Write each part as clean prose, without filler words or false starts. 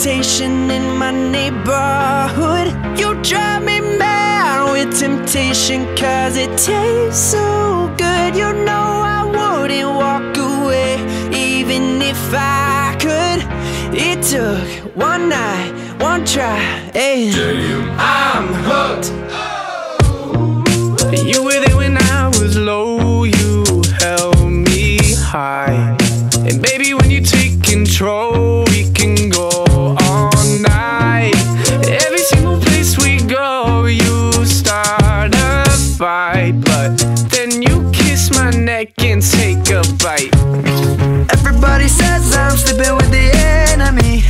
reputation in my neighborhood. You drive me mad with temptation, cause it tastes so good. You know I wouldn't walk away even if I could. It took one night, one try, and I'm hooked. You were there when I was low, you held me high. And baby, when you take control, we can go all night. Every single place we go, you start a fight, but then you kiss my neck and take a bite. Everybody says I'm sleeping with the enemy.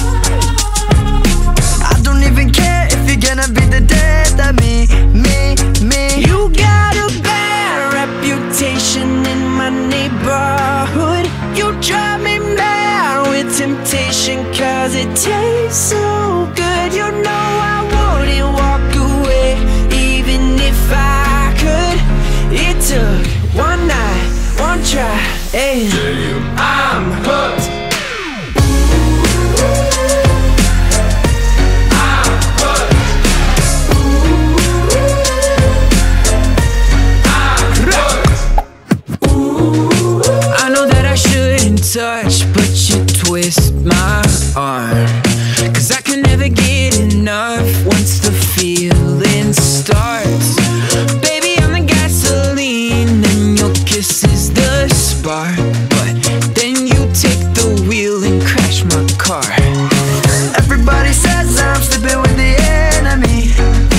I don't even care if you're gonna be the death of me. You got a bad reputation in my neighborhood. You drive me mad with temptation, cause it tastes so good. You know I wouldn't walk away even if I could. It took one night, one try, and I'm hooked. Touch, but you twist my arm, cause I can never get enough once the feeling starts. Baby, I'm the gasoline and your kiss is the spark, but then you take the wheel and crash my car. Everybody says I'm sleeping with the enemy.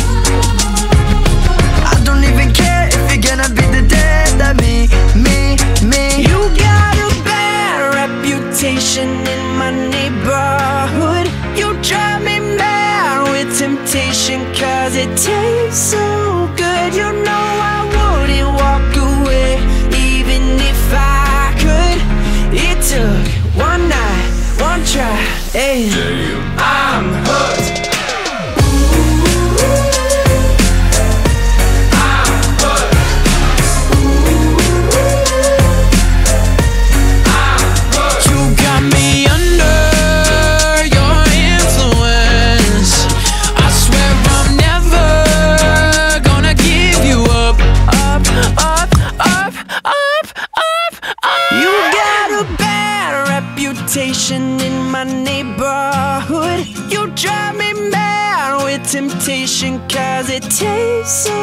I don't even care if you're gonna be the death of me. You got reputation in my neighborhood. You drive me mad with temptation, cause it tastes so good. You know I wouldn't walk away even if I could. It took one night, one try, and I'm hooked. In my neighborhood, you drive me mad with temptation, cause it tastes so